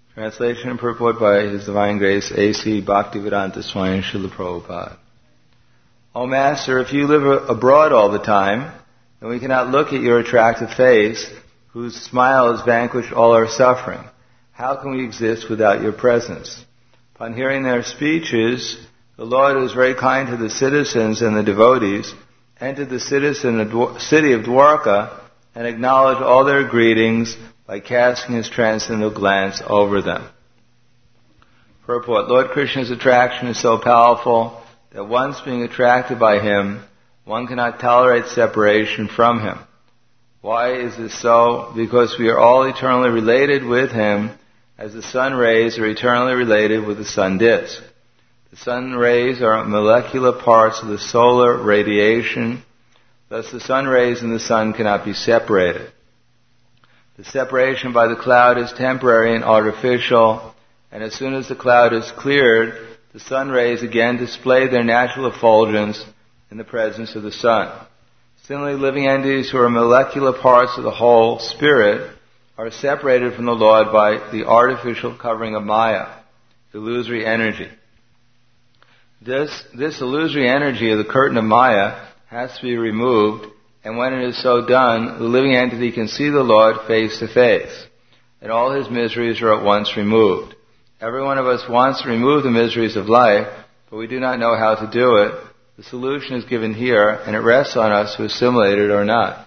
Translation and purport by His Divine Grace A.C. Bhaktivedanta Swami Srila Prabhupada. O Master, if you live abroad all the time, then we cannot look at your attractive face, whose smile has vanquished all our suffering. How can we exist without your presence? Upon hearing their speeches, the Lord, who is very kind to the citizens and the devotees, entered the city of Dwarka and acknowledged all their greetings by casting his transcendental glance over them. Purport: Lord Krishna's attraction is so powerful that once being attracted by him, one cannot tolerate separation from him. Why is this so? Because we are all eternally related with him, as the sun rays are eternally related with the sun disk. The sun rays are molecular parts of the solar radiation. Thus the sun rays and the sun cannot be separated. The separation by the cloud is temporary and artificial, and as soon as the cloud is cleared, the sun rays again display their natural effulgence in the presence of the sun. Similarly, living entities who are molecular parts of the whole spirit are separated from the Lord by the artificial covering of Maya, illusory energy. This illusory energy of the curtain of Maya has to be removed, and when it is so done, the living entity can see the Lord face to face, and all his miseries are at once removed. Every one of us wants to remove the miseries of life, but we do not know how to do it. The solution is given here, and it rests on us to assimilate it or not.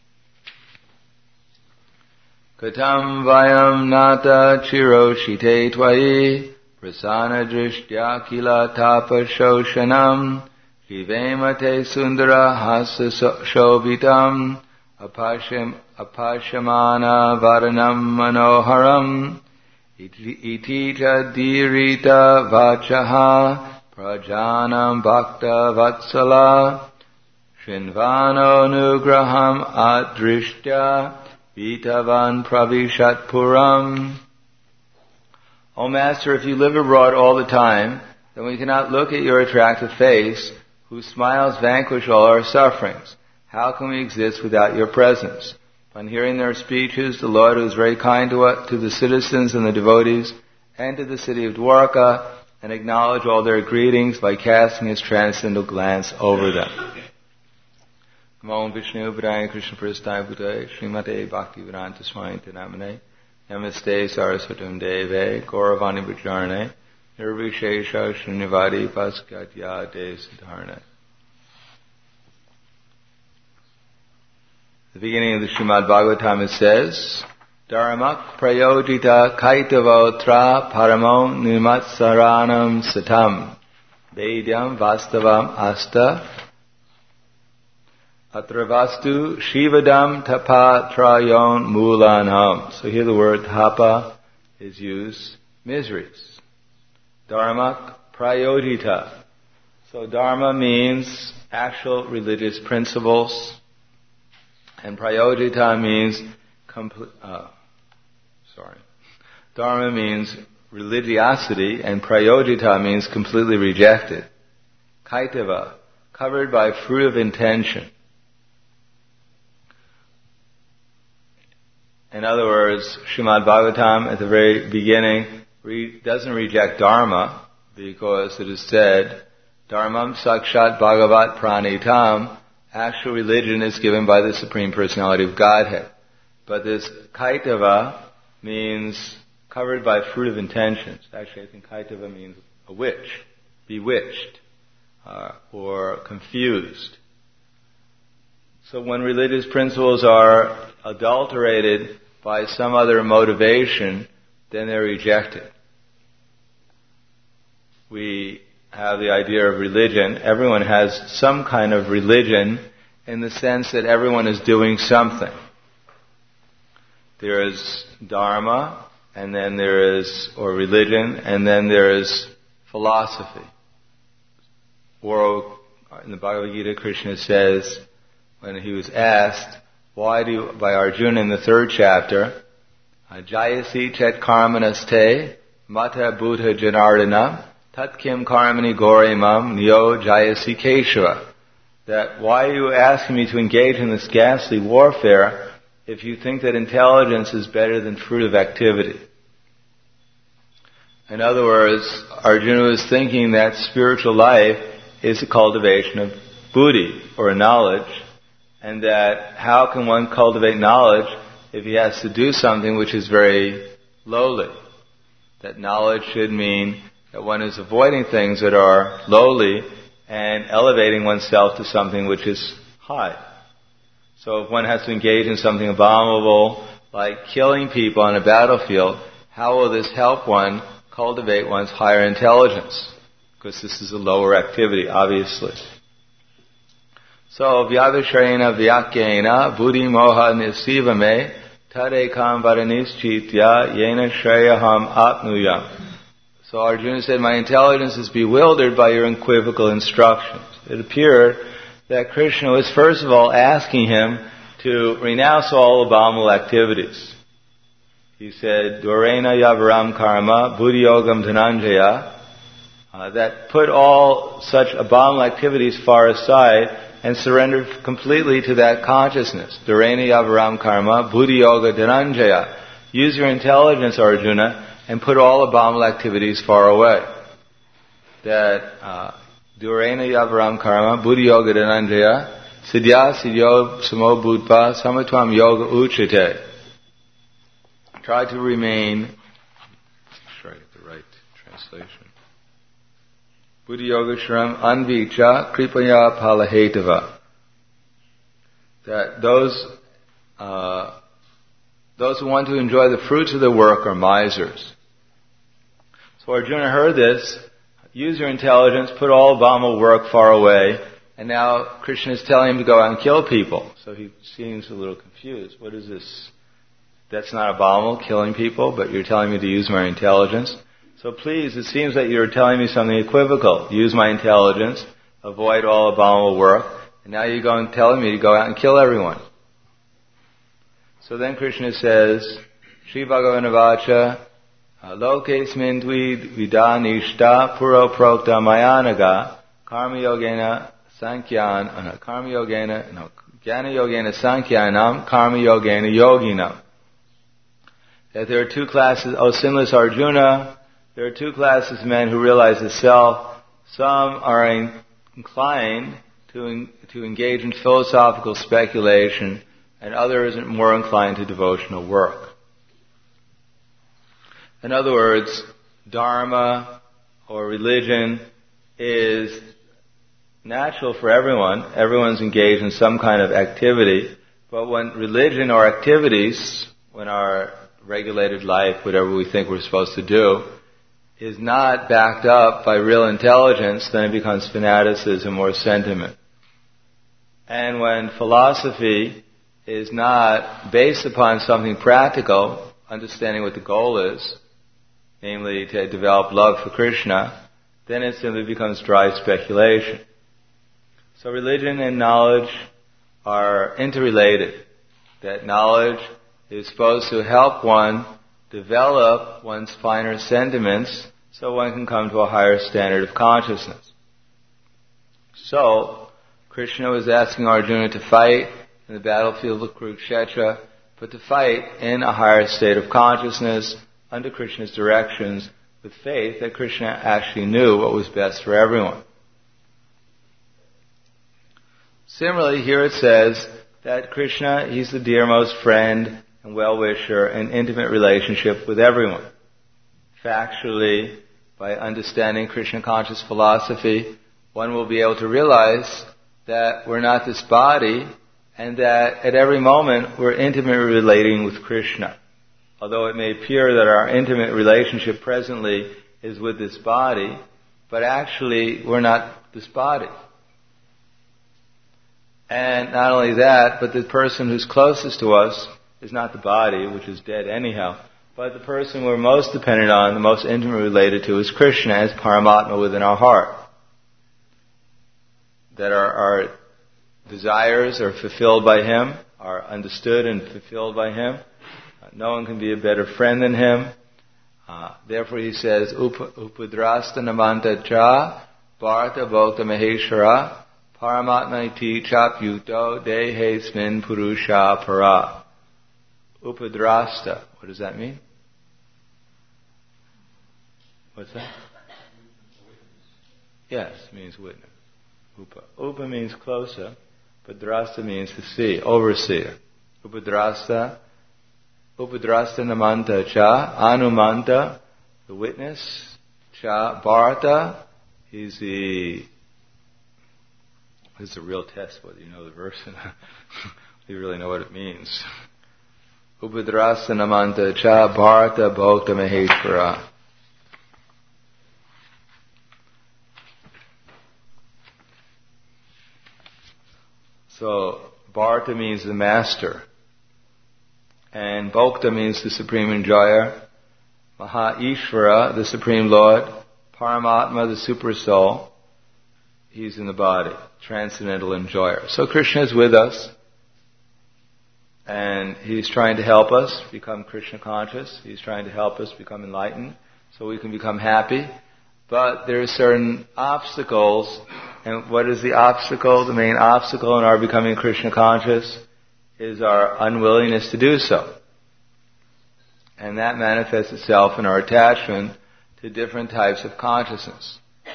Katam vayam nata chiroshite tvai prasana drishtya kila tapa shoshanam Jivemate sundara hasa shobitam apashamana varanam manoharam itita dirita vachaha prajanam bhakta vatsala shinvano nugraham adrishtya vitavan pravishat puram. O Master, if you live abroad all the time, then we cannot look at your attractive face, whose smiles vanquish all our sufferings. How can we exist without your presence? Upon hearing their speeches, the Lord, who is very kind to the citizens and the devotees, entered the city of Dwarka and acknowledged all their greetings by casting his transcendental glance over them. Namo Vishnu Padaya Krishna Prasthaya Bhutaya Srimate Bhaktivedanta Swami Namane Namaste Saraswatam Deve Gauravani Bhajarane Nirvishesha Srinivadi Paskatya De Siddharna. The beginning of the Srimad Bhagavatam, it says, Dharmak prayojita kaitavotra paramo nimatsaranam satam vedyam vastavam asta atravastu shivadam tapatrayon mulanam. So here the word tapa is used, miseries. Dharmak prayojita. So dharma means actual religious principles, and prayojita means Dharma means religiosity, and prayojita means completely rejected. Kaitava, covered by fruit of intention. In other words, Srimad Bhagavatam at the very beginning doesn't reject Dharma, because it is said, Dharmam sakshat bhagavat pranitam, actual religion is given by the Supreme Personality of Godhead. But this kaitava means covered by fruit of intentions. Actually, I think kaitava means a witch, bewitched, or confused. So when religious principles are adulterated by some other motivation, then they're rejected. We have the idea of religion. Everyone has some kind of religion in the sense that everyone is doing something. There is dharma, and then there is, or religion, and then there is philosophy. Or in the Bhagavad Gita, Krishna says, when he was asked, by Arjuna in the 3rd chapter, Jayasi chet karmanaste mata buddha janardana tat kim karmani gore mam nyo jayasi keshava. That why are you asking me to engage in this ghastly warfare if you think that intelligence is better than fruit of activity? In other words, Arjuna was thinking that spiritual life is a cultivation of buddhi, or knowledge, and that how can one cultivate knowledge if he has to do something which is very lowly? That knowledge should mean that one is avoiding things that are lowly and elevating oneself to something which is high. So if one has to engage in something abominable, like killing people on a battlefield, how will this help one cultivate one's higher intelligence? Because this is a lower activity, obviously. So, vyavashrena vyakyena buddhi moha nisivame tadekam varanischitya yena shreyaham apnuyam. So Arjuna said, my intelligence is bewildered by your equivocal instructions. It appeared that Krishna was first of all asking him to renounce all abominable activities. He said, Dvarena yavaram karma buddhi yogam dhananjaya, that put all such abominable activities far aside and surrender completely to that consciousness. Dvarena yavaram karma buddhi yoga dhananjaya. Use your intelligence, Arjuna, and put all abominable activities far away. That Durena Yavaram Karma, Buddhi Yoga Dhananjaya, Siddhya Siddhyo Samo Buddha, Samatvam Yoga Uchite. Try to remain, try to get the right translation. Buddhi Yoga Shram Anvicha Kripaya Palahetava. That those who want to enjoy the fruits of the work are misers. So Arjuna heard this, use your intelligence, put all abominable work far away, and now Krishna is telling him to go out and kill people. So he seems a little confused. What is this? That's not abominable, killing people, but you're telling me to use my intelligence. So please, it seems that you're telling me something equivocal. Use my intelligence, avoid all abominable work, and now you're telling me to go out and kill everyone. So then Krishna says, Shri Bhagavana Vacha, Lokesmin dvid vidanishta puro prokta mayanaga karma yogena sankhyan jnana yogena sankhyanam karma yogena yoginam. That there are two classes, O sinless Arjuna, there are two classes of men who realize the self. Some are inclined to engage in philosophical speculation, and others are more inclined to devotional work. In other words, dharma or religion is natural for everyone. Everyone's engaged in some kind of activity. But when religion or activities, when our regulated life, whatever we think we're supposed to do, is not backed up by real intelligence, then it becomes fanaticism or sentiment. And when philosophy is not based upon something practical, understanding what the goal is, namely to develop love for Krishna, then it simply becomes dry speculation. So religion and knowledge are interrelated. That knowledge is supposed to help one develop one's finer sentiments so one can come to a higher standard of consciousness. So, Krishna was asking Arjuna to fight in the battlefield of Kurukshetra, but to fight in a higher state of consciousness, under Krishna's directions, with faith that Krishna actually knew what was best for everyone. Similarly, here it says that Krishna, he's the dearmost friend and well-wisher and intimate relationship with everyone. Factually, by understanding Krishna conscious philosophy, one will be able to realize that we're not this body and that at every moment we're intimately relating with Krishna. Although it may appear that our intimate relationship presently is with this body, but actually we're not this body. And not only that, but the person who's closest to us is not the body, which is dead anyhow, but the person we're most dependent on, the most intimately related to, is Krishna as Paramatma within our heart. That our desires are fulfilled by Him, are understood and fulfilled by Him. No one can be a better friend than Him. Therefore he says, Upadrasta namanta cha bharata bhakta maheshwara paramatma iti chapyuto dehesmin purusha para. Upadrasta. What does that mean? What's that? Yes, means witness. Upa. Upa means closer, but drasta means to see, overseer. Upadrasta namanta cha, anumanta, the witness, cha, bharata, he's the real test whether you know the verse and you really know what it means. Upadrasta namanta cha, bharata, bhokta maheshvara. So, Bharata means the master. And Bhokta means the supreme enjoyer. Maha Ishvara, the supreme Lord. Paramatma, the super soul. He's in the body, transcendental enjoyer. So Krishna is with us. And He's trying to help us become Krishna conscious. He's trying to help us become enlightened so we can become happy. But there are certain obstacles. And what is the obstacle? The main obstacle in our becoming Krishna conscious is our unwillingness to do so. And that manifests itself in our attachment to different types of consciousness.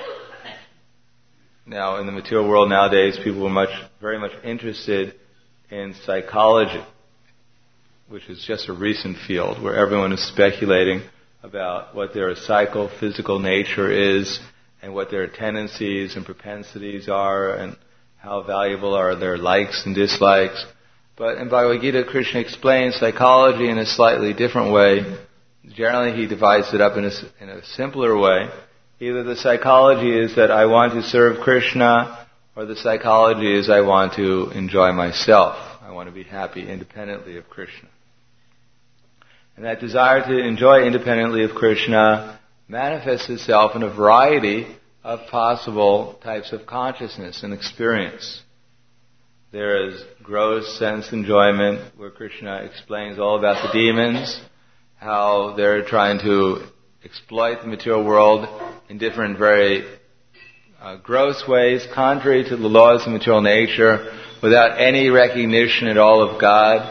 Now, in the material world nowadays, people are very much interested in psychology, which is just a recent field where everyone is speculating about what their psychophysical nature is and what their tendencies and propensities are and how valuable are their likes and dislikes. But in Bhagavad Gita, Krishna explains psychology in a slightly different way. Generally, he divides it up in a simpler way. Either the psychology is that I want to serve Krishna, or the psychology is I want to enjoy myself. I want to be happy independently of Krishna. And that desire to enjoy independently of Krishna manifests itself in a variety of possible types of consciousness and experience. There is gross sense enjoyment, where Krishna explains all about the demons, how they're trying to exploit the material world in different very gross ways, contrary to the laws of material nature, without any recognition at all of God.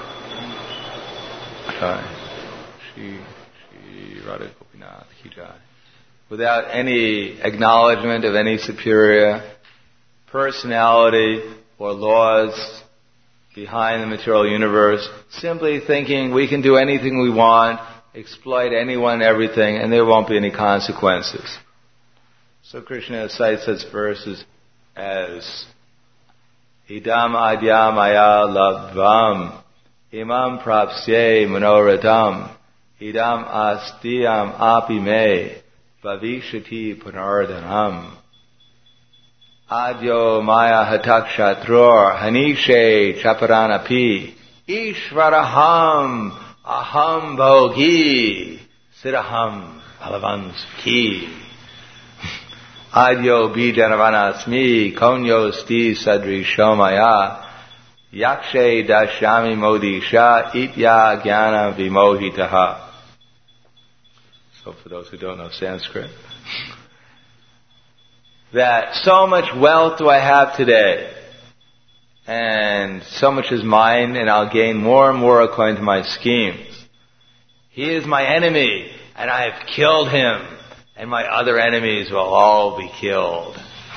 Without any acknowledgement of any superior personality or laws behind the material universe, simply thinking we can do anything we want, exploit anyone and everything, and there won't be any consequences. So Krishna cites such verses as Idam adya maya labvam imam prapsye manoradam idam astiyam api me bhavishati punardhanam adyo maya hatakshatror hanishe chaparanapi ishvaraham aham bhogi siraham bhalavansuki adyo bijanavanasmi konyo sti sadrisho maya yakshe dashyami modisha itya jnana vimohitaha. So for those who don't know Sanskrit, that so much wealth do I have today, and so much is mine, and I'll gain more and more according to my schemes. He is my enemy, and I have killed him, and my other enemies will all be killed.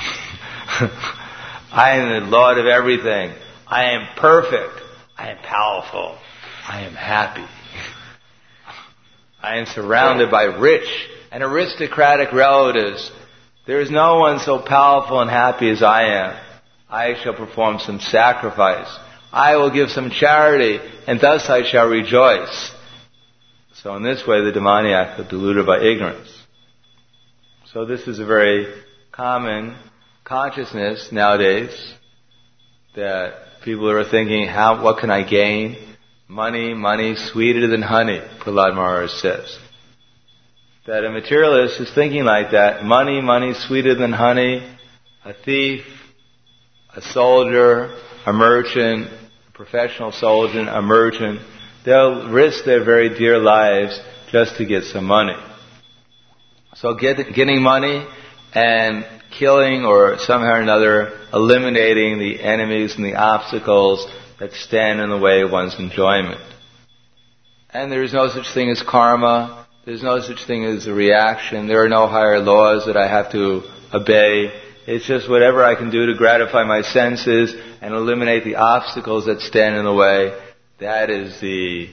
I am the Lord of everything. I am perfect. I am powerful. I am happy. I am surrounded by rich and aristocratic relatives. There is no one so powerful and happy as I am. I shall perform some sacrifice. I will give some charity, and thus I shall rejoice. So in this way, the demoniac is deluded by ignorance. So this is a very common consciousness nowadays, that people are thinking, what can I gain? Money, sweeter than honey, Prahlad Maharaj says. That a materialist is thinking like that. Money, sweeter than honey. A thief, a soldier, a merchant, a professional soldier, a merchant, they'll risk their very dear lives just to get some money. So getting money and killing or somehow or another eliminating the enemies and the obstacles that stand in the way of one's enjoyment. And there is no such thing as karma. There's no such thing as a reaction. There are no higher laws that I have to obey. It's just whatever I can do to gratify my senses and eliminate the obstacles that stand in the way. That is the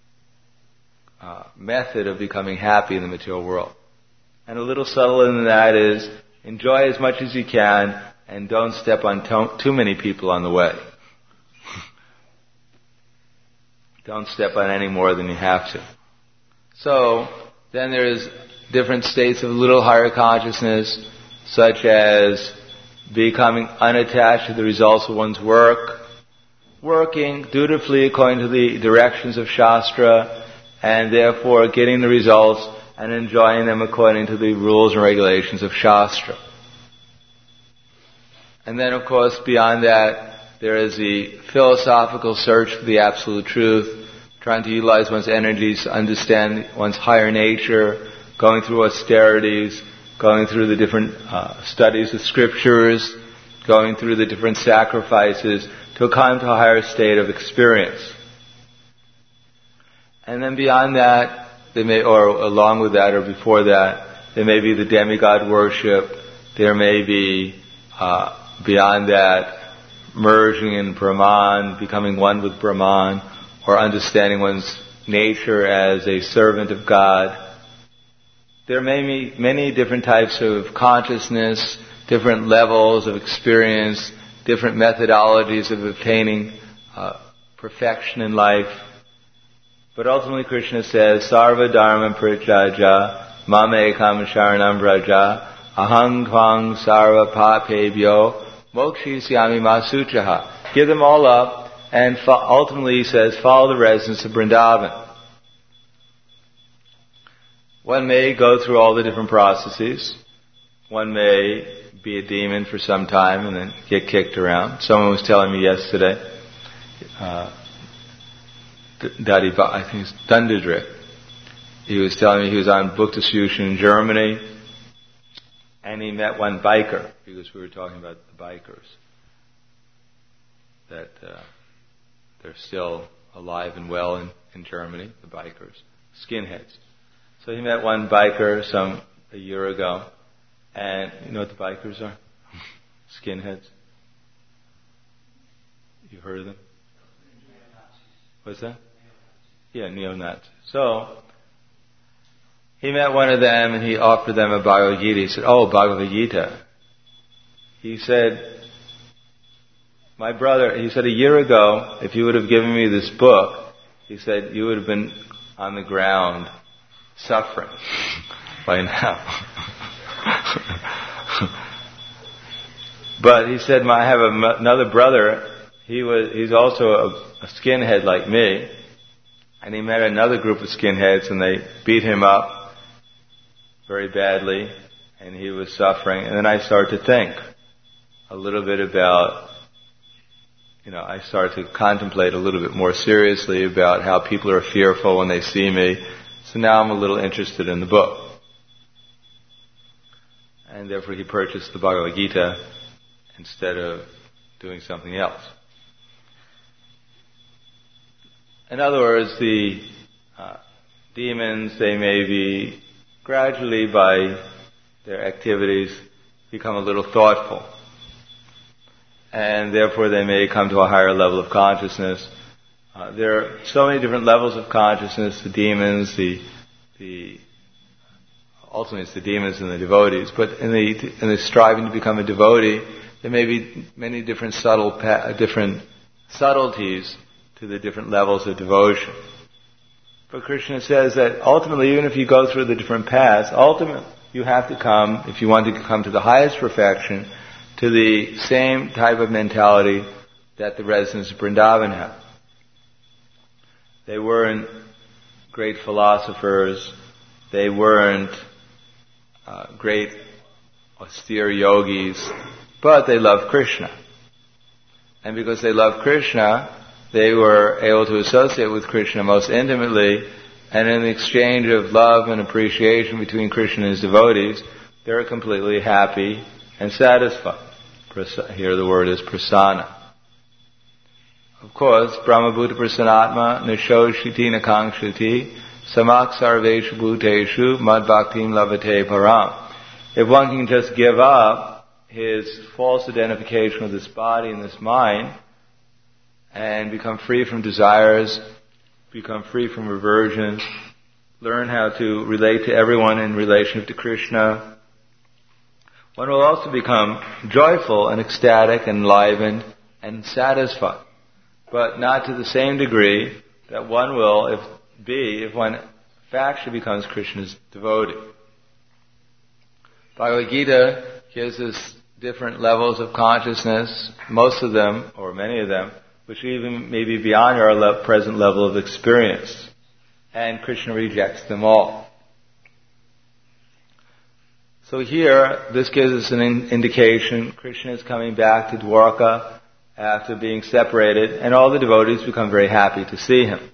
method of becoming happy in the material world. And a little subtler than that is enjoy as much as you can and don't step on too many people on the way. Don't step on any more than you have to. So, then there's different states of a little higher consciousness, such as becoming unattached to the results of one's work, working dutifully according to the directions of Shastra, and therefore getting the results and enjoying them according to the rules and regulations of Shastra. And then, of course, beyond that, there is the philosophical search for the absolute truth, trying to utilize one's energies to understand one's higher nature, going through austerities, going through the different studies of scriptures, going through the different sacrifices to come to a higher state of experience. And then beyond that, or along with that, or before that, there may be the demigod worship. There may be, beyond that, merging in Brahman, becoming one with Brahman, or understanding one's nature as a servant of God. There may be many different types of consciousness, different levels of experience, different methodologies of obtaining perfection in life. But ultimately Krishna says, Sarva Dharma Parityajya Mam Ekam Sharanam Vraja Aham Tvang Sarva Papebhyo Mokshisyami Masuchaha. Give them all up, and ultimately he says, follow the residents of Vrindavan. One may go through all the different processes. One may be a demon for some time and then get kicked around. Someone was telling me yesterday, I think it's Dundadrik. He was telling me he was on book distribution in Germany, and he met one biker, because we were talking about the bikers, that they're still alive and well in Germany, the bikers, skinheads. So he met one biker a year ago, and you know what the bikers are? Skinheads. You heard of them? What's that? Yeah, neo-Nazis. So, he met one of them and he offered them a Bhagavad Gita. He said, oh, Bhagavad Gita. He said, my brother, he said, a year ago, if you would have given me this book, he said, you would have been on the ground suffering by now. But he said, I have another brother, he's also a skinhead like me, and he met another group of skinheads and they beat him up very badly and he was suffering. And then I started to think a little bit about, I started to contemplate a little bit more seriously about how people are fearful when they see me. So now I'm a little interested in the book. And therefore he purchased the Bhagavad Gita instead of doing something else. In other words, the demons, they may be gradually by their activities become a little thoughtful. And therefore they may come to a higher level of consciousness. There are so many different levels of consciousness, the demons, ultimately it's the demons and the devotees, but in the striving to become a devotee, there may be many different different subtleties to the different levels of devotion. But Krishna says that ultimately, even if you go through the different paths, ultimately you have to come, if you want to come to the highest perfection, to the same type of mentality that the residents of Vrindavan have. They weren't great philosophers, they weren't great austere yogis, but they loved Krishna. And because they loved Krishna, they were able to associate with Krishna most intimately, and in the exchange of love and appreciation between Krishna and his devotees, they were completely happy and satisfied. Here the word is prasanna. Of course, Brahmabhuta prasanatma nishoshiti nakangshati samak sarveshu bhuteshu mad bhaktim lavate param. If one can just give up his false identification with this body and this mind and become free from desires, become free from aversions, learn how to relate to everyone in relation to Krishna, one will also become joyful and ecstatic and enlivened and satisfied. But not to the same degree that one will if one actually becomes Krishna's devotee. Bhagavad Gita gives us different levels of consciousness, most of them, or many of them, which even may be beyond our present level of experience. And Krishna rejects them all. So here, this gives us an indication. Krishna is coming back to Dwarka after being separated, and all the devotees become very happy to see him.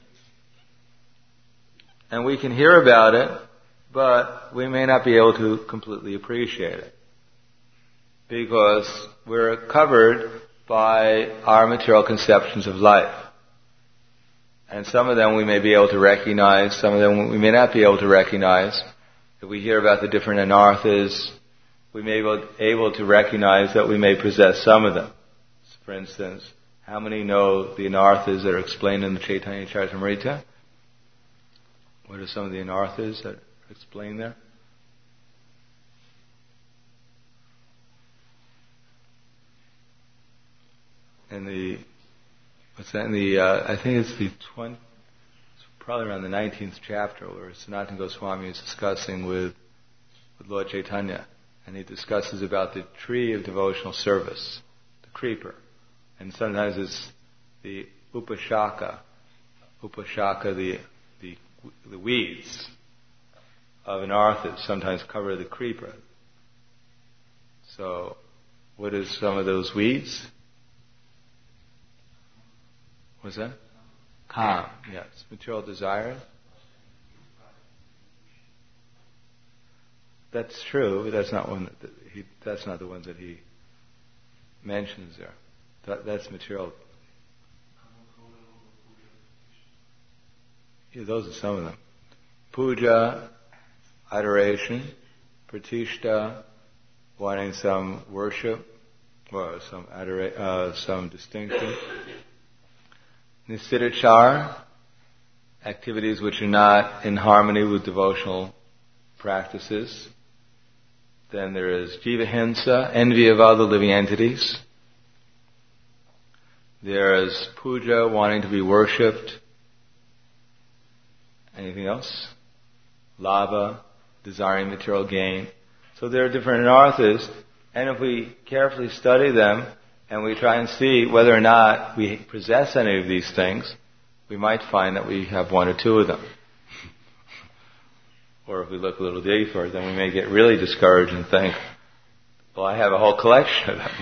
And we can hear about it, but we may not be able to completely appreciate it, because we're covered by our material conceptions of life. And some of them we may be able to recognize, some of them we may not be able to recognize. If we hear about the different anarthas, we may be able to recognize that we may possess some of them. For instance, how many know the anarthas that are explained in the Chaitanya Charitamrita? What are some of the anarthas that are explained there? I think it's probably around the 19th chapter, where Sanatana Goswami is discussing with Lord Chaitanya, and he discusses about the tree of devotional service, the creeper, and sometimes it's the upashaka, the weeds of anarthas sometimes cover the creeper. So, what is some of those weeds? What's that? Kam, yes. Material desire. That's true, but that's not the one that he mentions there. That's material. Yeah, those are some of them. Puja, adoration. Pratishta, wanting some worship, or some distinction. Nisidachar, activities which are not in harmony with devotional practices. Then there is jivahinsa, envy of other living entities. There is puja, wanting to be worshipped. Anything else? Lava, desiring material gain. So there are different anarthas, and if we carefully study them, and we try and see whether or not we possess any of these things, we might find that we have one or two of them. Or if we look a little deeper, then we may get really discouraged and think, well, I have a whole collection of them.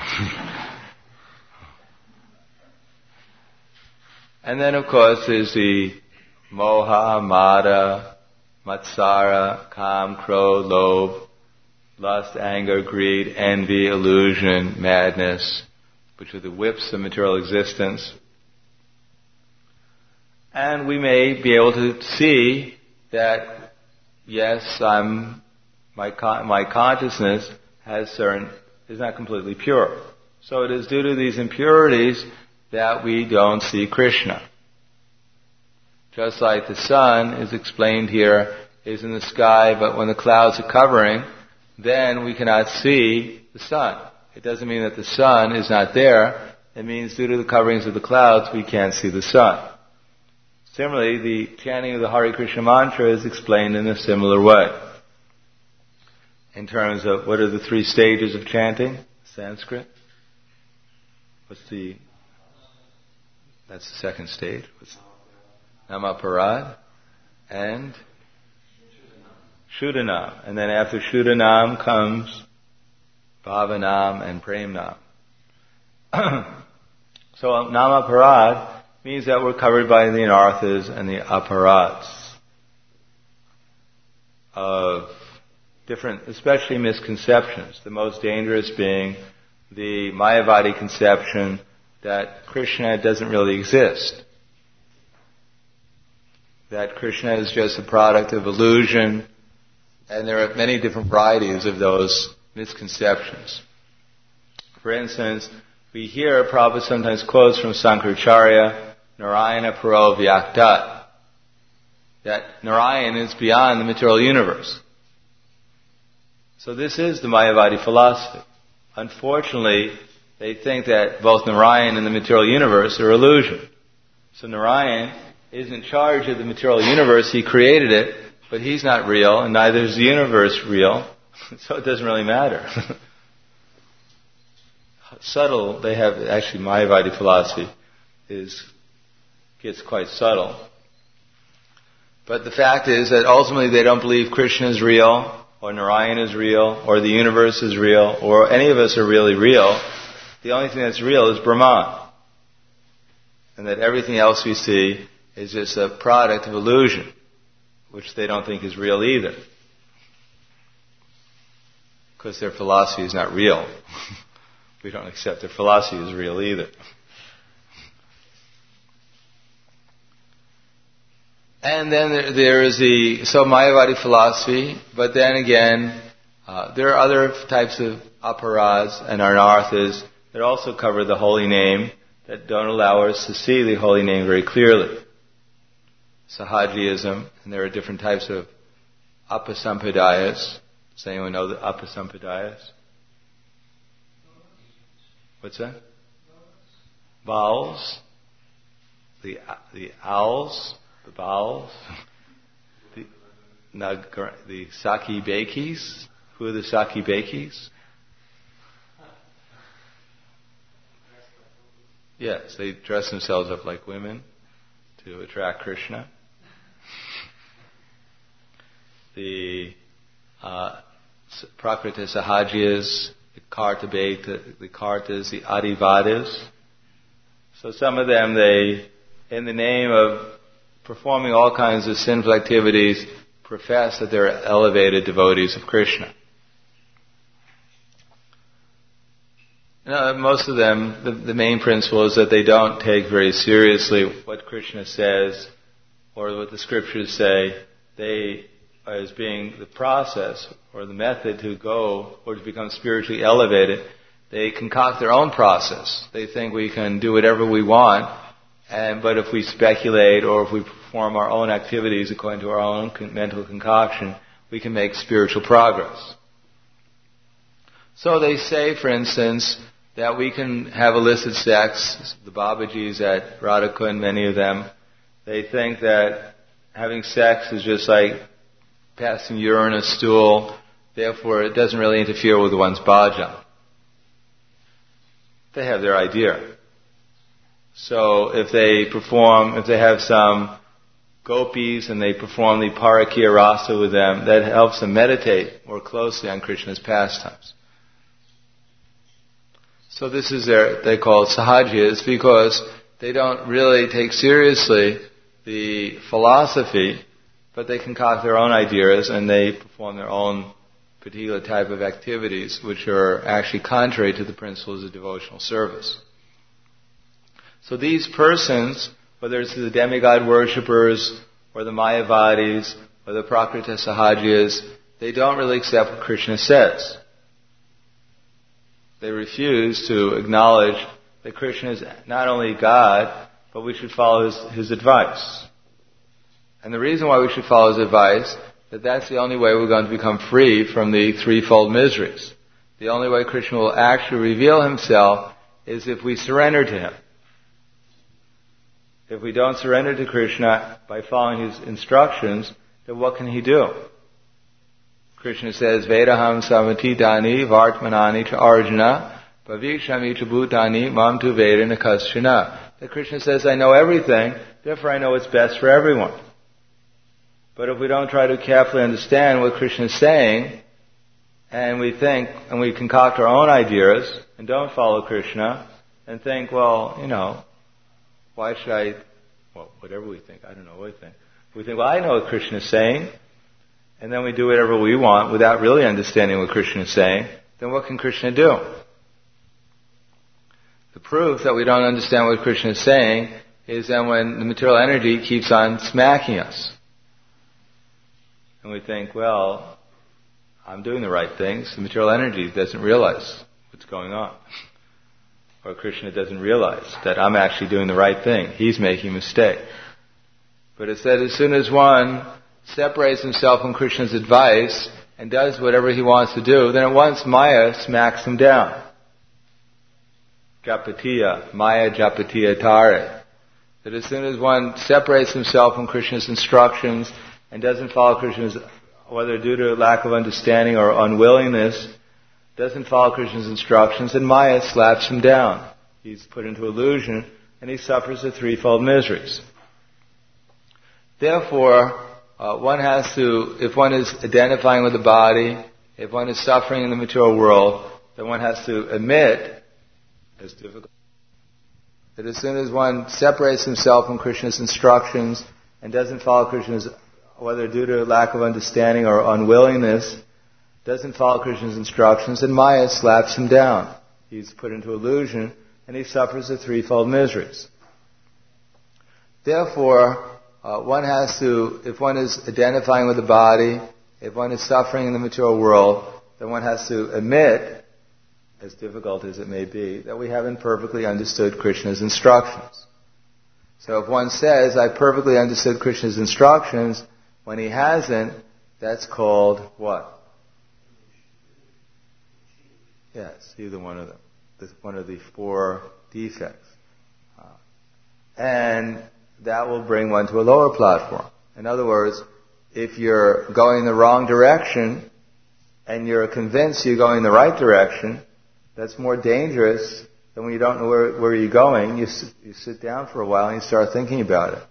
And then, of course, there's the moha, mada, matsara, kam, krodh, lobh, lust, anger, greed, envy, illusion, madness, which are the whips of material existence. And we may be able to see that, yes, my consciousness is not completely pure. So it is due to these impurities that we don't see Krishna. Just like the sun is explained here, is in the sky, but when the clouds are covering, then we cannot see the sun. It doesn't mean that the sun is not there. It means due to the coverings of the clouds, we can't see the sun. Similarly, the chanting of the Hare Krishna mantra is explained in a similar way. In terms of what are the three stages of chanting? Sanskrit. That's the second stage. Namaparad and Shuddhanam. And then after Shuddhanam comes Bhavanam and Premnam. So Namaparad means that we're covered by the anarthas and the aparads of different, especially misconceptions. The most dangerous being the Mayavadi conception that Krishna doesn't really exist. that Krishna is just a product of illusion, and there are many different varieties of those misconceptions. For instance, we hear Prabhupada sometimes quotes from Sankaracharya, Narayana Paro Vyaktat, that Narayan is beyond the material universe. So this is the Mayavadi philosophy. Unfortunately, they think that both Narayan and the material universe are illusion. So Narayan is in charge of the material universe. He created it, but he's not real, and neither is the universe real. So it doesn't really matter. Subtle, they have, actually Mayavadi philosophy gets quite subtle. But the fact is that ultimately they don't believe Krishna is real, or Narayan is real, or the universe is real, or any of us are really real. The only thing that's real is Brahman. And that everything else we see is just a product of illusion, which they don't think is real either. Because their philosophy is not real. We don't accept their philosophy as real either. And then there is the Mayavadi philosophy, but then again, there are other types of aparas and anarthas that also cover the holy name, that don't allow us to see the holy name very clearly. Sahajiyism, and there are different types of apasampadayas. Does anyone know the apasampadayas? What's that? Vowels. The owls, the vowels. The Saki Bakis. Who are the Saki Bakis? Yes, they dress themselves up like women to attract Krishna. The Prakrita Sahajiyas, the Kartas, the Adivadis. So some of them, they, in the name of performing all kinds of sinful activities, profess that they're elevated devotees of Krishna. Most of them, the main principle is that they don't take very seriously what Krishna says or what the scriptures say. They, as being the process or the method to go or to become spiritually elevated, they concoct their own process. They think we can do whatever we want, but if we speculate or if we perform our own activities according to our own mental concoction, we can make spiritual progress. So they say, for instance, that we can have illicit sex. The Babajis at Radhakund, many of them, they think that having sex is just like passing urine or stool, therefore it doesn't really interfere with one's bhajan. They have their idea. So if they have some gopis and they perform the Parakya Rasa with them, that helps them meditate more closely on Krishna's pastimes. So this is they call it Sahajiyas, because they don't really take seriously the philosophy, but they concoct their own ideas and they perform their own particular type of activities, which are actually contrary to the principles of devotional service. So these persons, whether it's the demigod worshippers or the Mayavadis or the Prakrita Sahajiyas, they don't really accept what Krishna says. They refuse to acknowledge that Krishna is not only God, but we should follow his advice. And the reason why we should follow his advice, that's the only way we're going to become free from the threefold miseries. The only way Krishna will actually reveal himself is if we surrender to him. If we don't surrender to Krishna by following his instructions, then what can he do? Krishna says, Vedaham samatidani vartmanani cha arjuna bhavishami cha bhutani mam tu vedana kaschana. That Krishna says, I know everything, therefore I know what's best for everyone. But if we don't try to carefully understand what Krishna is saying, and we think, and we concoct our own ideas, and don't follow Krishna, and think, well, why should I, whatever we think, I don't know what we think. We think, well, I know what Krishna is saying, and then we do whatever we want without really understanding what Krishna is saying, then what can Krishna do? The proof that we don't understand what Krishna is saying is then when the material energy keeps on smacking us. And we think, well, I'm doing the right things. The material energy doesn't realize what's going on. Or Krishna doesn't realize that I'm actually doing the right thing. He's making a mistake. But it said as soon as one separates himself from Krishna's advice and does whatever he wants to do, then at once Maya smacks him down. Japatiya, Maya Japatiya Tare. That as soon as one separates himself from Krishna's instructions and doesn't follow Krishna's, whether due to lack of understanding or unwillingness, doesn't follow Krishna's instructions, then Maya slaps him down. He's put into illusion and he suffers the threefold miseries. Therefore, one has to, if one is identifying with the body, if one is suffering in the material world, then one has to admit, it's difficult, that as soon as one separates himself from Krishna's instructions and doesn't follow Krishna's, whether due to lack of understanding or unwillingness, doesn't follow Krishna's instructions, then Maya slaps him down. He's put into illusion and he suffers the threefold miseries. Therefore, one has to, if one is identifying with the body, if one is suffering in the material world, then one has to admit, as difficult as it may be, that we haven't perfectly understood Krishna's instructions. So if one says, I perfectly understood Krishna's instructions, when he hasn't, that's called what? Yes, either one of them. That's one of the four defects. And that will bring one to a lower platform. In other words, if you're going the wrong direction and you're convinced you're going the right direction, that's more dangerous than when you don't know where you're going. You sit down for a while and you start thinking about it.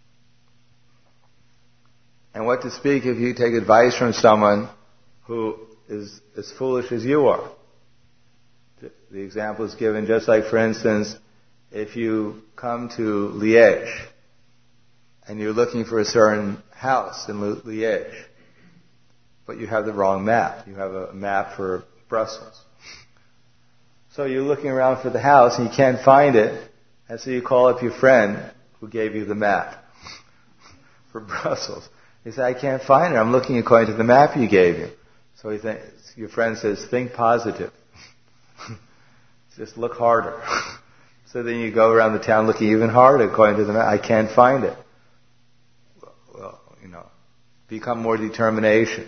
And what to speak if you take advice from someone who is as foolish as you are. The example is given just like, for instance, if you come to Liège and you're looking for a certain house in Liège, but you have the wrong map. You have a map for Brussels. So you're looking around for the house and you can't find it, and so you call up your friend who gave you the map for Brussels. You say, I can't find it. I'm looking according to the map you gave you. So your friend says, think positive. Just look harder. So then you go around the town looking even harder according to the map. I can't find it. Well, become more determined.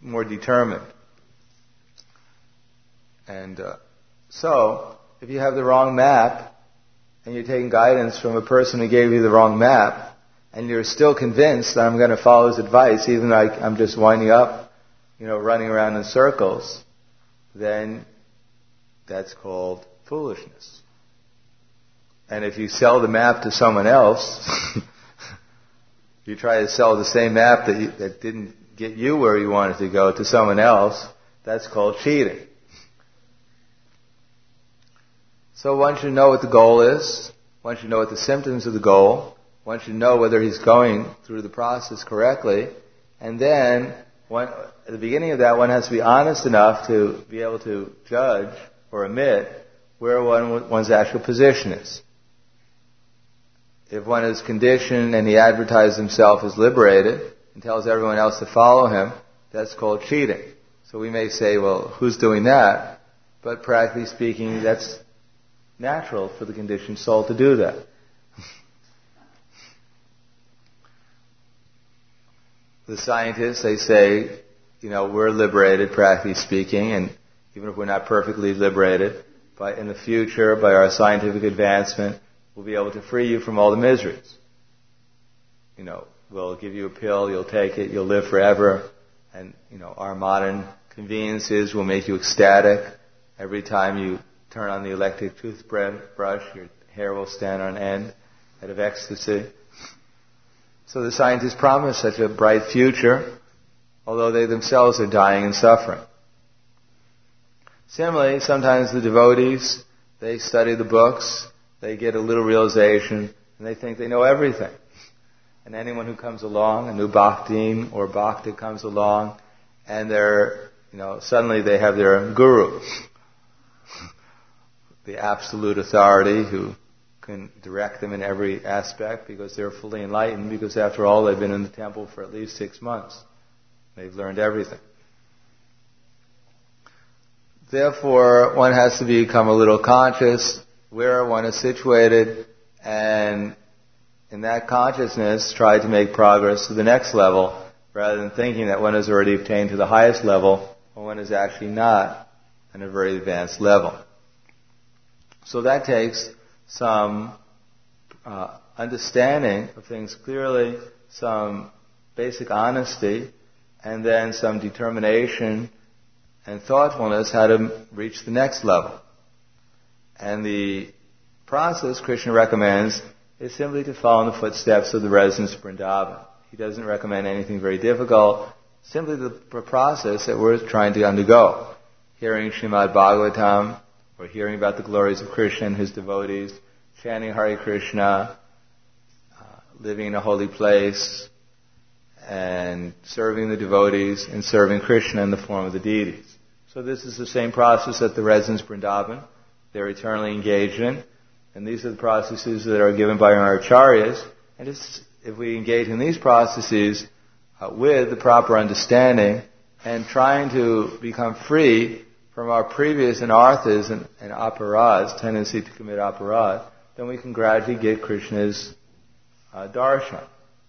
And so, if you have the wrong map, and you're taking guidance from a person who gave you the wrong map, and you're still convinced that I'm going to follow his advice, even though I'm just winding up, running around in circles, then that's called foolishness. And if you sell the map to someone else, you try to sell the same map that didn't get you where you wanted to go to someone else, that's called cheating. So one should know what the goal is. One should know what the symptoms of the goal. One should know whether he's going through the process correctly. And then, at the beginning of that, one has to be honest enough to be able to judge or admit where one's actual position is. If one is conditioned and he advertises himself as liberated and tells everyone else to follow him, that's called cheating. So we may say, well, who's doing that? But practically speaking, that's natural for the conditioned soul to do that. The scientists, they say, we're liberated, practically speaking, and even if we're not perfectly liberated, but in the future, by our scientific advancement, we'll be able to free you from all the miseries. We'll give you a pill, you'll take it, you'll live forever, and, our modern conveniences will make you ecstatic. Every time you turn on the electric toothbrush, your hair will stand on end out of ecstasy. So the scientists promise such a bright future, although they themselves are dying and suffering. Similarly, sometimes the devotees, they study the books, they get a little realization, and they think they know everything. And anyone who comes along, a new bhaktin or bhakta comes along, and suddenly they have their guru, the absolute authority who can direct them in every aspect because they're fully enlightened, because after all they've been in the temple for at least 6 months. They've learned everything. Therefore, one has to become a little conscious where one is situated, and in that consciousness try to make progress to the next level, rather than thinking that one has already attained to the highest level when one is actually not at a very advanced level. So that takes some understanding of things clearly, some basic honesty, and then some determination and thoughtfulness how to reach the next level. And the process Krishna recommends is simply to follow in the footsteps of the residents of Vrindavan. He doesn't recommend anything very difficult, simply the process that we're trying to undergo. Hearing Srimad Bhagavatam, or hearing about the glories of Krishna and his devotees, chanting Hare Krishna, living in a holy place, and serving the devotees, and serving Krishna in the form of the deities. So this is the same process that the residents of Vrindavan, they're eternally engaged in. And these are the processes that are given by our acharyas. And if we engage in these processes with the proper understanding and trying to become free from our previous anarthas and aparads, tendency to commit aparad, then we can gradually get Krishna's darshan.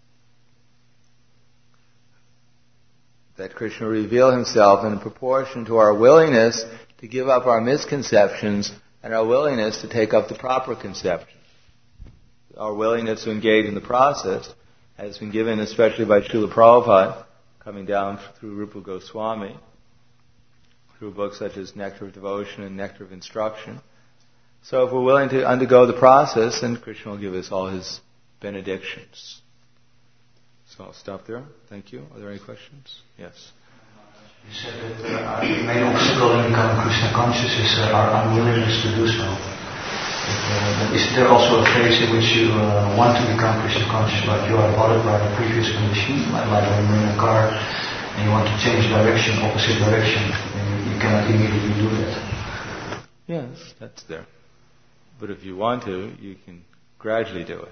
That Krishna reveal himself in proportion to our willingness to give up our misconceptions and our willingness to take up the proper conceptions. Our willingness to engage in the process has been given especially by Srila Prabhupada, coming down through Rupa Goswami, through books such as Nectar of Devotion and Nectar of Instruction. So if we're willing to undergo the process, then Krishna will give us all his benedictions. So I'll stop there. Thank you. Are there any questions? Yes. You said that the main obstacle in becoming Krishna conscious is our unwillingness to do so. Is there also a phase in which you want to become Krishna conscious, like you are bothered by the previous condition, like when you're in a car and you want to change direction, opposite direction, and you cannot immediately do that? Yes, that's there. But if you want to, you can gradually do it.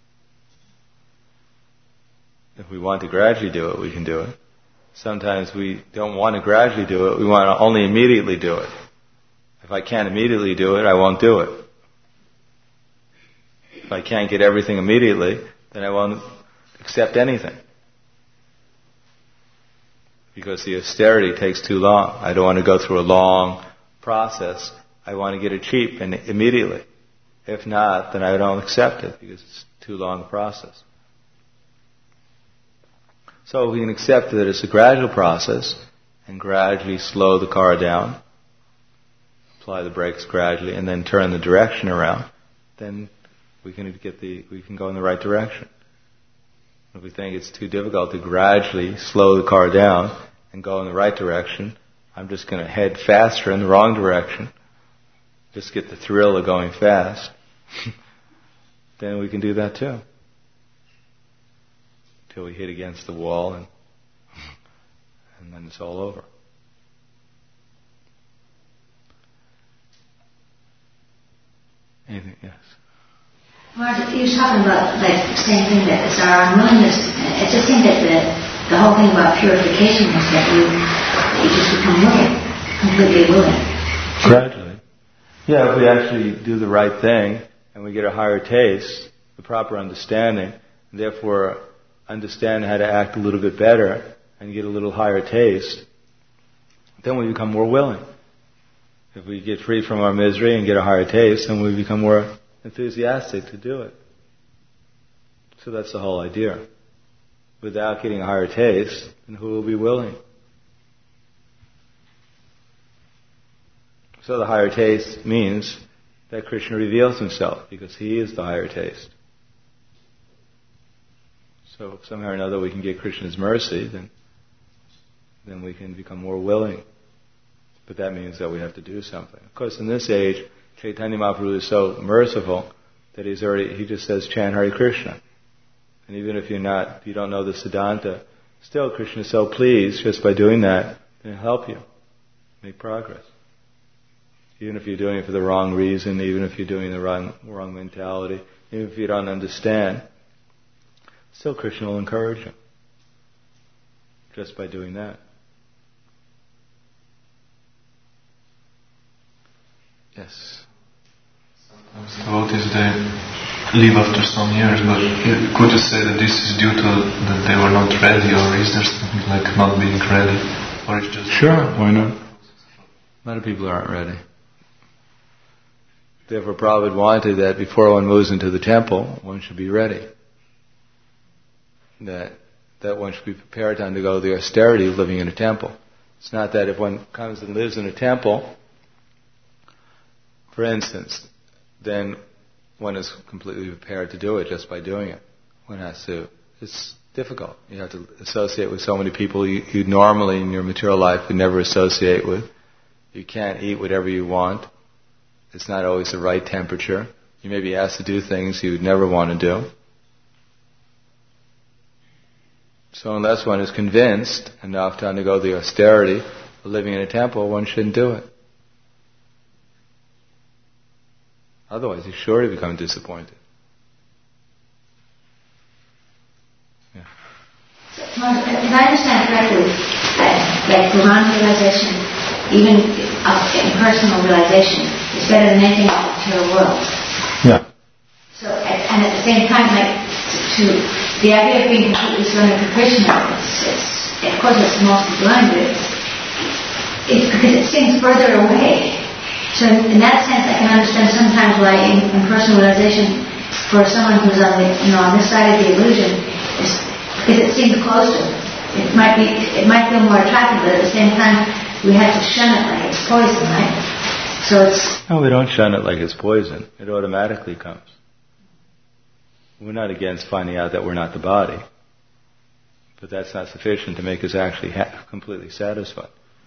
If we want to gradually do it, we can do it. Sometimes we don't want to gradually do it, we want to only immediately do it. If I can't immediately do it, I won't do it. If I can't get everything immediately, then I won't accept anything. Because the austerity takes too long. I don't want to go through a long process. I want to get it cheap and immediately. If not, then I don't accept it because it's too long a process. So we can accept that it's a gradual process and gradually slow the car down, apply the brakes gradually, and then turn the direction around. Then we can go in the right direction. If we think it's too difficult to gradually slow the car down and go in the right direction, I'm just going to head faster in the wrong direction, just get the thrill of going fast, then we can do that too. Till we hit against the wall and then it's all over. Anything? Yes. Mark, you were talking about like the same thing, that it's our unwillingness. I just think that the whole thing about purification is that you just become willing, completely willing. Gradually. Yeah, if we actually do the right thing and we get a higher taste, the proper understanding, and therefore understand how to act a little bit better and get a little higher taste, then we become more willing. If we get free from our misery and get a higher taste, then we become more enthusiastic to do it. So that's the whole idea. Without getting a higher taste, then who will be willing? So the higher taste means that Krishna reveals himself because he is the higher taste. So if somehow or another we can get Krishna's mercy, then we can become more willing. But that means that we have to do something. Of course, in this age, Chaitanya Mahaprabhu is so merciful that he just says, chant Hare Krishna. And even if you don't know the Siddhanta, still Krishna is so pleased just by doing that, and he'll help you make progress. even if you're doing it for the wrong reason, even if you're doing the wrong mentality, even if you don't understand, still Krishna will encourage you just by doing that. Yes. Sometimes devotees, they leave after some years, but could you say that this is due to that they were not ready, or is there something like not being ready, or it's just... Sure, why not? A lot of people aren't ready. Therefore, Prabhupada wanted that before one moves into the temple, one should be ready. That one should be prepared to undergo the austerity of living in a temple. It's not that if one comes and lives in a temple, for instance, then one is completely prepared to do it just by doing it. One has to, it's difficult. You have to associate with so many people you normally in your material life would never associate with. You can't eat whatever you want. It's not always the right temperature. You may be asked to do things you would never want to do. So unless one is convinced enough to undergo the austerity of living in a temple, one shouldn't do it. Otherwise, you're sure to become disappointed. Yeah. If I understand correctly, like Brahman realization, even impersonal realization, is better than anything in the material world. Yeah. So, and at the same time, the idea of being completely surrendered to Krishna, of course it's most sublime, but it's because it seems further away. So in that sense, I can understand sometimes why in personal realization, for someone who's on this side of the illusion, because it seems closer. It might feel more attractive, but at the same time, we have to shun it like it's poison, right? So it's... No, we don't shun it like it's poison. It automatically comes. We're not against finding out that we're not the body. But that's not sufficient to make us actually completely satisfied.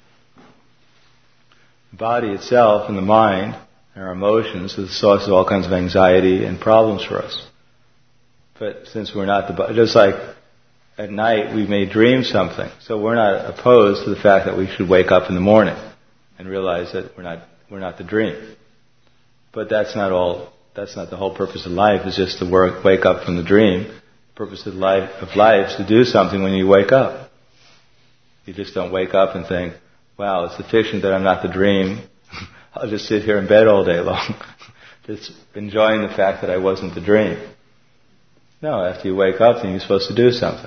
The body itself and the mind and our emotions are the source of all kinds of anxiety and problems for us. But since we're not the body, just like at night we may dream something, so we're not opposed to the fact that we should wake up in the morning and realize that we're not the dream. But that's not the whole purpose of life, is just to wake up from the dream. The purpose of life is to do something when you wake up. You just don't wake up and think, wow, it's sufficient that I'm not the dream. I'll just sit here in bed all day long, just enjoying the fact that I wasn't the dream. No, after you wake up, then you're supposed to do something.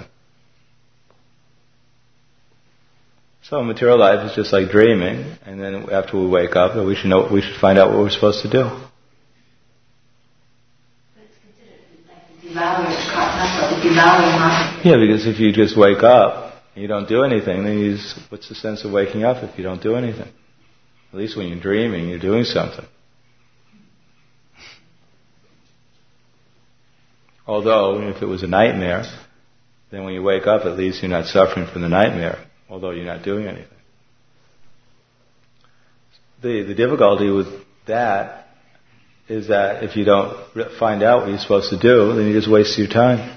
So material life is just like dreaming, and then after we wake up, we should find out what we're supposed to do. But it's considered like the devouring mind. Yeah, because if you just wake up, and you don't do anything, then what's the sense of waking up if you don't do anything? At least when you're dreaming, you're doing something. Although, if it was a nightmare, then when you wake up, at least you're not suffering from the nightmare, although you're not doing anything. The difficulty with that is that if you don't find out what you're supposed to do, then you just waste your time.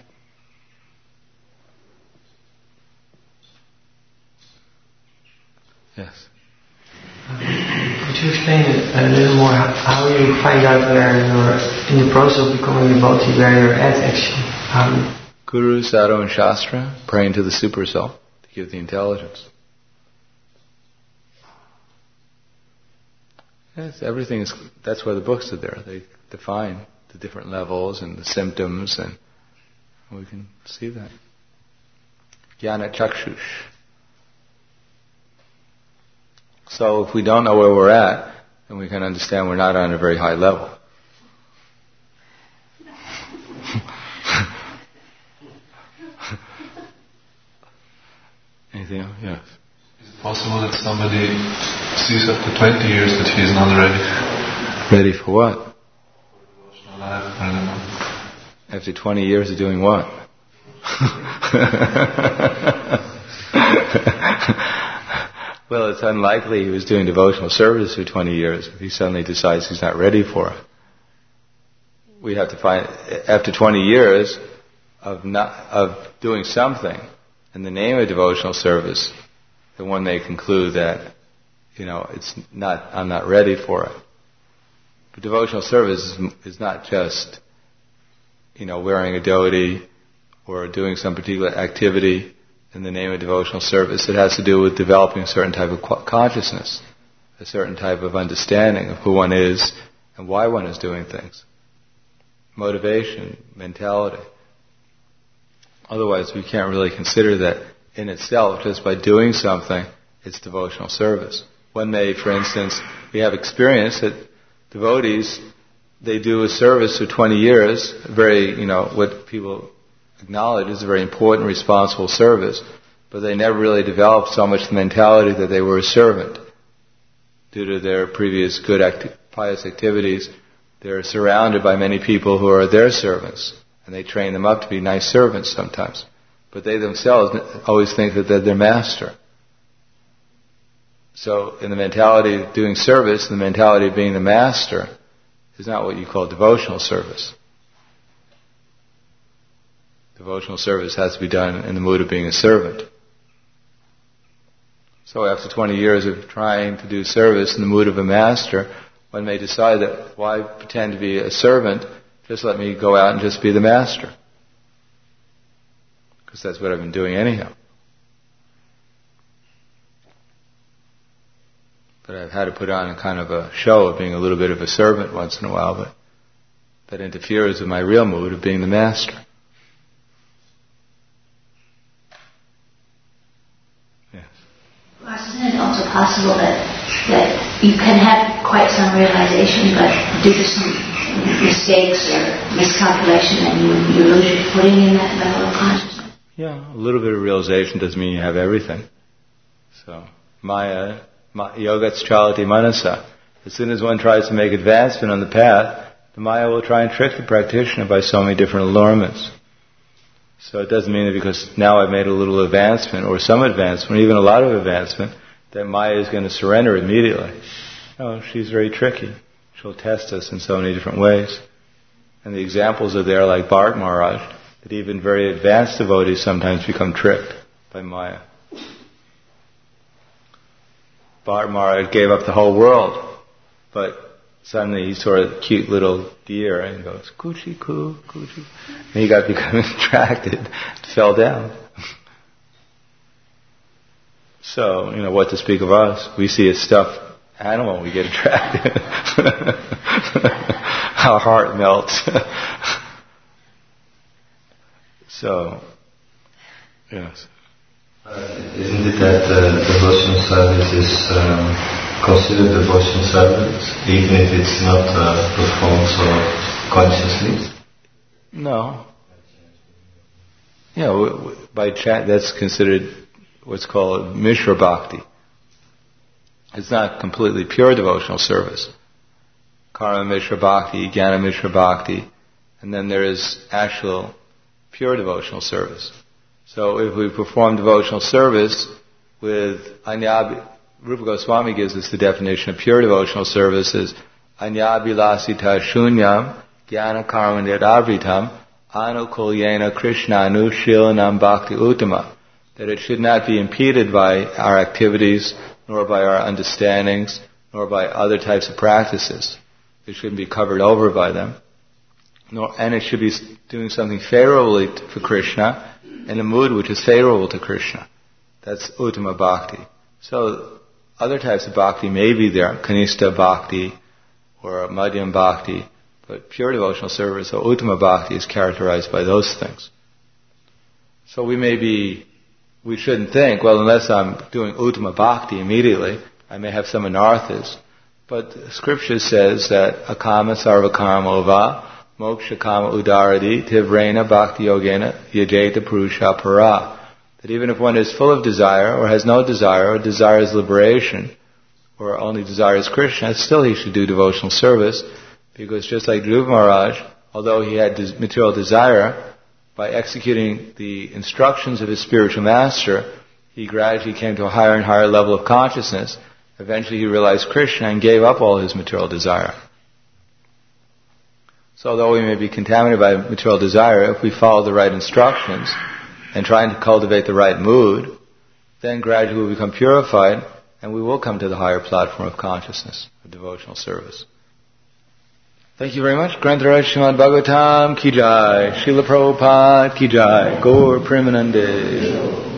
Yes. Could you explain a little more how you find out where you're in the process of becoming a devotee, where you're at actually? Guru, Sadhu, and Shastra, praying to the Super Self to give the intelligence. Yes, everything is. That's why the books are there. They define the different levels and the symptoms, and we can see that. Jnana Chakshush. So if we don't know where we're at, then we can understand we're not on a very high level. Anything else? Yes. Is it possible that somebody sees after 20 years that he is not ready? Ready for what? Devotional life, I don't know. After 20 years of doing what? Well, it's unlikely he was doing devotional service for 20 years if he suddenly decides he's not ready for it. We have to find, after 20 years of doing something in the name of devotional service, then one may conclude that I'm not ready for it. But devotional service is not just, wearing a dhoti or doing some particular activity in the name of devotional service. It has to do with developing a certain type of consciousness, a certain type of understanding of who one is and why one is doing things. Motivation, mentality. Otherwise, we can't really consider that in itself, just by doing something, it's devotional service. One may, for instance, we have experience that devotees, they do a service for 20 years, very, what people acknowledge is a very important, responsible service, but they never really developed so much the mentality that they were a servant. Due to their previous good pious activities, they're surrounded by many people who are their servants, and they train them up to be nice servants sometimes. But they themselves always think that they're their master. So in the mentality of doing service, the mentality of being the master is not what you call devotional service. Devotional service has to be done in the mood of being a servant. So after 20 years of trying to do service in the mood of a master, one may decide that why pretend to be a servant, just let me go out and just be the master. Because that's what I've been doing anyhow. But I've had to put on a kind of a show of being a little bit of a servant once in a while, but that interferes with my real mood of being the master. Yes. Isn't it also possible that you can have quite some realization, but due to some mistakes or miscalculation, and you lose your footing in that level of consciousness? Yeah, a little bit of realization doesn't mean you have everything. So, Maya, yogat's chalati manasa. As soon as one tries to make advancement on the path, the Maya will try and trick the practitioner by so many different allurements. So it doesn't mean that because now I've made a little advancement, or some advancement, or even a lot of advancement, that Maya is going to surrender immediately. No, she's very tricky. She'll test us in so many different ways. And the examples are there, like Bharat Maharaj, that even very advanced devotees sometimes become tricked by Maya. Bharat Maharaj gave up the whole world, but suddenly he saw a cute little deer and he goes, coochie coo, coochie. And he got becoming attracted, fell down. So, what to speak of us? We see a stuffed animal, we get attracted. Our heart melts. So, yes. Isn't it that devotional service is considered devotional service, even if it's not performed so consciously? No. By chant, that's considered what's called Mishra Bhakti. It's not completely pure devotional service. Karma Mishra Bhakti, Jnana Mishra Bhakti, and then there is actual pure devotional service. So if we perform devotional service with Rupa Goswami gives us the definition of pure devotional service as Anyabhilasita shunyam jnana karma niravritam anukulyena krishnanu shilanam bhakti uttama. That it should not be impeded by our activities, nor by our understandings, nor by other types of practices. It shouldn't be covered over by them. And it should be doing something favorably for Krishna in a mood which is favorable to Krishna. That's Uttama Bhakti. So other types of Bhakti may be there, Kanishta Bhakti or Madhyam Bhakti, but pure devotional service or Uttama Bhakti is characterized by those things. So we shouldn't think, well, unless I'm doing Uttama Bhakti immediately, I may have some anarthas. But Scripture says that akama sarva karma va moksha kama udaradi tivrena bhakti yogena yajeta purusha para. That even if one is full of desire, or has no desire, or desires liberation, or only desires Krishna, still he should do devotional service, because just like Dhruva Maharaj, although he had material desire, by executing the instructions of his spiritual master, he gradually came to a higher and higher level of consciousness. Eventually he realized Krishna and gave up all his material desire. So although we may be contaminated by material desire, if we follow the right instructions and trying to cultivate the right mood, then gradually we become purified and we will come to the higher platform of consciousness, of devotional service. Thank you very much. Grantaraj Srimad Bhagavatam Ki Jai, Srila Prabhupada Ki Jai, Gaur Premanande.